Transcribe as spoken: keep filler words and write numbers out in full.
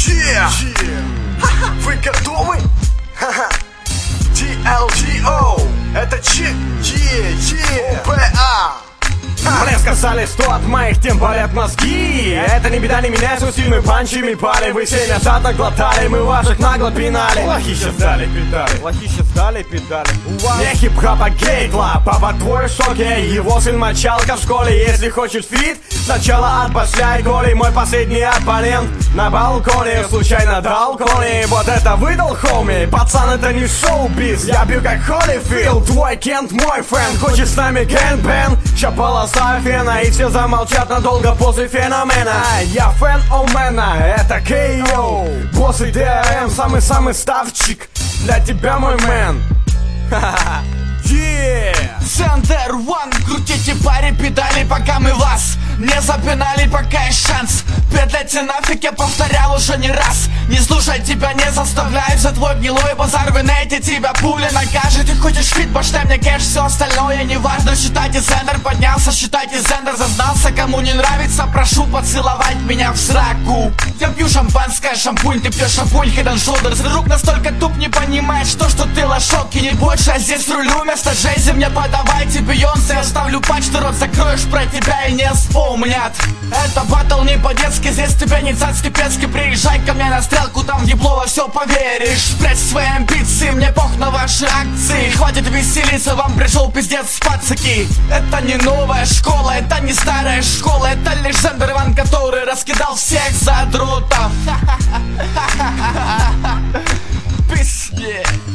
Yeah. Yeah. Вы готовы? ди эл джи о. Это чек. Yeah, yeah. о пэ а. Мне сказали, что от моих тем болят мозги. Это не беда, не меняется стильными панчами пали. Вы сильно жадно глотали, мы ваших нагло пинали. Лохища сдали педали, лохища сдали педали. Не хип-хоп, а гей-клаб. Папа твой в шоке, его сын мочалка в школе. Если хочешь фит, сначала отбашляй голи. Мой последний оппонент на балконе случайно дал кони. Вот это выдал, хоми. Пацан, это не шоу-биз, я бью как Холлифилд. Твой Кент мой фэн, хочешь с нами гэнг-бэн? Ща полоса фена, и все замолчат надолго после феномена. Я фэн Омена, это кей о. Босс и ди ар эм, самый-самый ставчик для тебя, мой мэн. Ха-ха-ха. Yeah. Центр One, крутите паре педали, пока мы вас не запинали, пока есть шанс. Петляйте нафиг, я повторял уже не раз. Не слушай тебя, не заставляй, за твой гнилой базар в инете тебя пуля накажет. Ты хочешь фит, баштай мне кэш, все остальное не важно. Считайте Зендер поднялся, считайте Зендер зазнался. Кому не нравится, прошу поцеловать меня в сраку. Я пью шампанское, шампунь, ты пьешь шампунь, Head and Shoulders. Друг настолько туп, не понимаешь то, что ты лошок. И не больше, а здесь рулю вместо Джейзи. Мне подавайте Бейонсе, я ставлю патч, ты рот закроешь, про тебя и не вспомнят. Это батл не по-детски, здесь тебя не цацки-пецки. Приезжай ко мне на стрелку, там в ебло во все поверишь. Спрячь свои амбиции, мне пох на ваши акции. Хватит веселиться, вам пришел пиздец с пацаки. Это не новая школа, это не старая школа. Это лишь Зендер Ван, который раскидал всех задротов. Пиздец.